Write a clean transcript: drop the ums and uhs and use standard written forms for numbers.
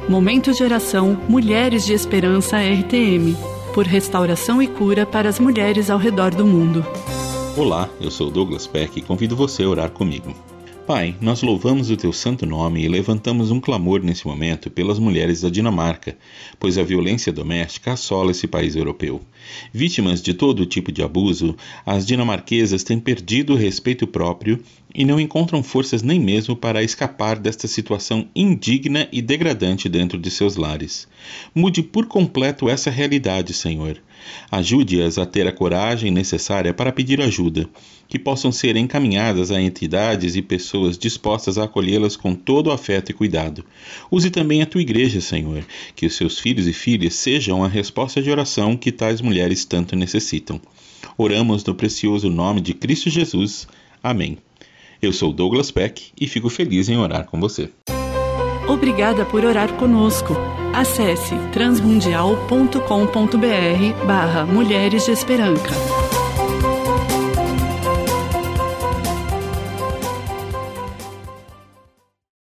Momento de oração Mulheres de Esperança RTM, por restauração e cura para as mulheres ao redor do mundo. Olá, eu sou Douglas Peck e convido você a orar comigo. Pai, nós louvamos o Teu santo nome e levantamos um clamor nesse momento pelas mulheres da Dinamarca, pois a violência doméstica assola esse país europeu. Vítimas de todo tipo de abuso, as dinamarquesas têm perdido o respeito próprio e não encontram forças nem mesmo para escapar desta situação indigna e degradante dentro de seus lares. Mude por completo essa realidade, Senhor. Ajude-as a ter a coragem necessária para pedir ajuda, que possam ser encaminhadas a entidades e pessoas dispostas a acolhê-las com todo o afeto e cuidado. Use também a Tua Igreja, Senhor, que os seus filhos e filhas sejam a resposta de oração que tais mulheres tanto necessitam. Oramos no precioso nome de Cristo Jesus. Amém. Eu sou Douglas Peck e fico feliz em orar com você. Obrigada por orar conosco. Acesse transmundial.com.br/Mulheres de Esperança.